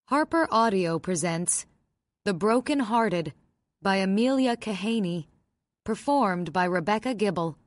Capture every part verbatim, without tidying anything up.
Harper Audio presents The Broken Hearted by Amelia Kahaney, performed by Rebecca Gibble.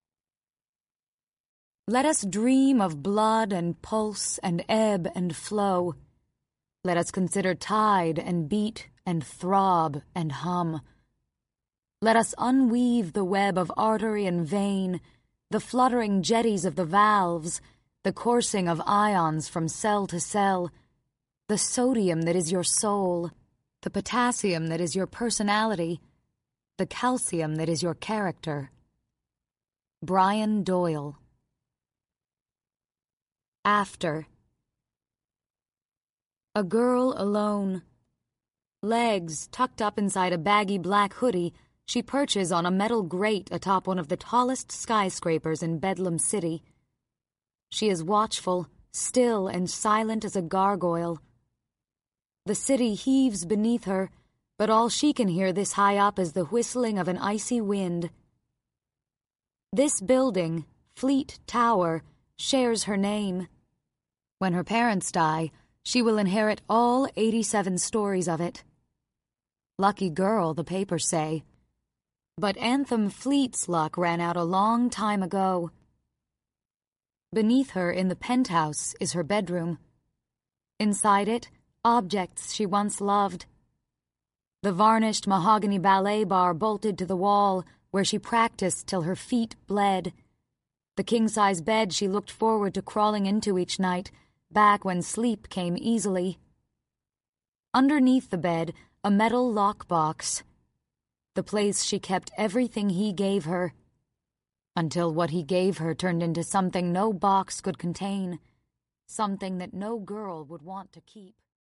Let us dream of blood and pulse and ebb and flow. Let us consider tide and beat and throb and hum. Let us unweave the web of artery and vein, the fluttering jetties of the valves, the coursing of ions from cell to cell, the sodium that is your soul, the potassium that is your personality, the calcium that is your character. Brian Doyle. After. A girl alone. Legs tucked up inside a baggy black hoodie, she perches on a metal grate atop one of the tallest skyscrapers in Bedlam City. She is watchful, still and silent as a gargoyle. The city heaves beneath her, but all she can hear this high up is the whistling of an icy wind. This building, Fleet Tower, shares her name. When her parents die, she will inherit all eighty-seven stories of it. Lucky girl, the papers say. But Anthem Fleet's luck ran out a long time ago. Beneath her in the penthouse is her bedroom. Inside it, objects she once loved. The varnished mahogany ballet bar bolted to the wall where she practiced till her feet bled. The king-size bed she looked forward to crawling into each night, back when sleep came easily. Underneath the bed, a metal lockbox. The place she kept everything he gave her, until what he gave her turned into something no box could contain, something that no girl would want to keep.